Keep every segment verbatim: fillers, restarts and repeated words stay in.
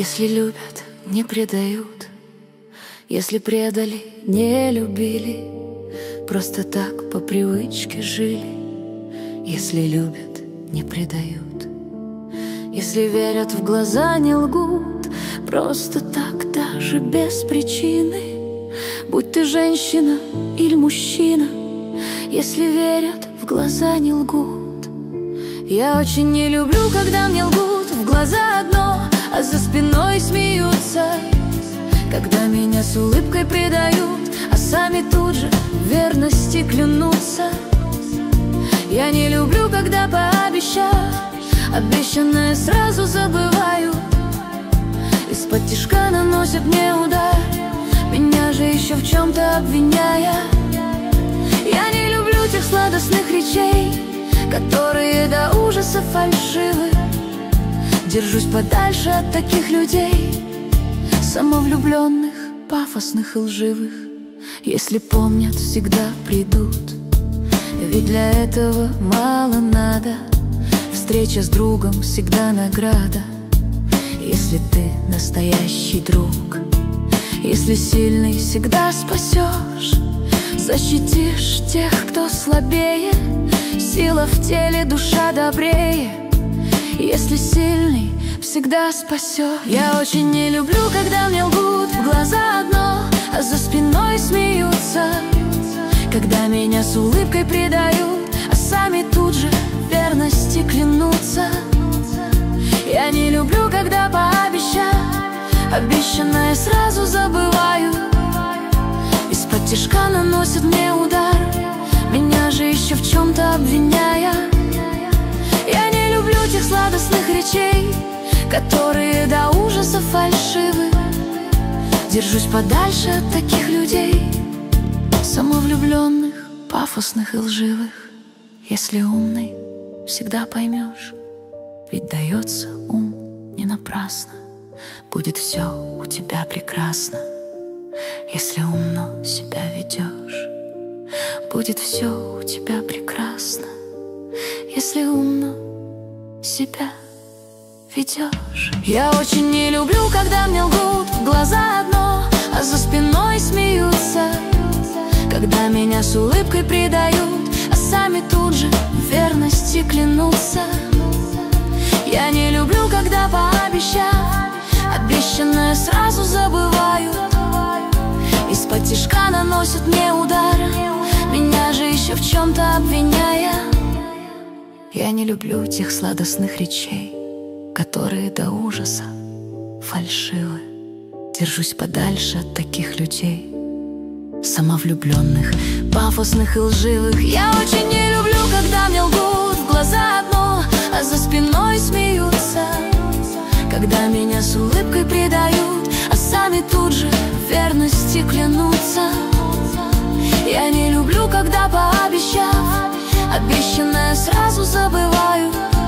Если любят, не предают. Если предали, не любили, просто так по привычке жили. Если любят, не предают. Если верят, в глаза не лгут, просто так, даже без причины. Будь ты женщина или мужчина, если верят, в глаза не лгут. Я очень не люблю, когда мне лгут в глаза одно, а за спиной смеются. Когда меня с улыбкой предают, а сами тут же в верности клянутся. Я не люблю, когда пообещав, обещанное сразу забываю. Из-под тишка наносят мне удар, меня же еще в чем-то обвиняя. Я не люблю тех сладостных речей, которые до ужаса фальшивы. Держусь подальше от таких людей, самовлюбленных, пафосных и лживых. Если помнят, всегда придут, ведь для этого мало надо. Встреча с другом всегда награда, если ты настоящий друг. Если сильный, всегда спасешь, защитишь тех, кто слабее. Сила в теле, душа добрее. Если сильный, всегда спасешь. Я очень не люблю, когда мне лгут в глаза одно, а за спиной смеются. Когда меня с улыбкой предают, а сами тут же в верности клянутся. Я не люблю, когда пообещав, обещанное сразу забываю. Из-под тишка наносят мне удар, меня же еще в чем-то обвиняя. Я не люблю тех сладостных речей, которые до ужаса фальшивы. Держусь подальше от таких людей, самовлюбленных, пафосных и лживых. Если умный, всегда поймешь, ведь дается ум не напрасно. Будет все у тебя прекрасно, если умно себя ведешь. Будет все у тебя прекрасно, если умно себя ведешь. Я очень не люблю, когда мне лгут в глаза одно, а за спиной смеются. Когда меня с улыбкой предают, а сами тут же в верности клянутся. Я не люблю, когда пообещав, обещанное сразу забываю. Из-под тишка наносят мне удар, меня же еще в чем-то обвиняя. Я не люблю тех сладостных речей, которые до ужаса фальшивы. Держусь подальше от таких людей, самовлюбленных, пафосных и лживых. Я очень не люблю, когда мне лгут в глаза одно, а за спиной смеются. Когда меня с улыбкой предают, а сами тут же в верности клянутся. Я не люблю, когда пообещав, обещанное сразу забываю.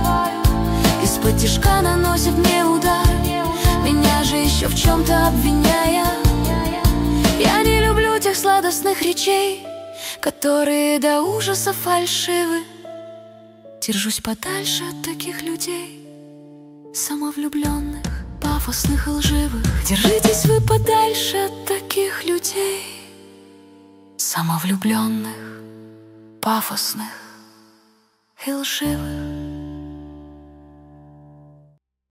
Из-под тишка наносят мне удар, меня же еще в чем-то обвиняя. Я не люблю тех сладостных речей, которые до ужаса фальшивы. Держусь подальше от таких людей, самовлюбленных, пафосных и лживых. Держитесь вы подальше от таких людей, самовлюбленных, пафосных и лживых.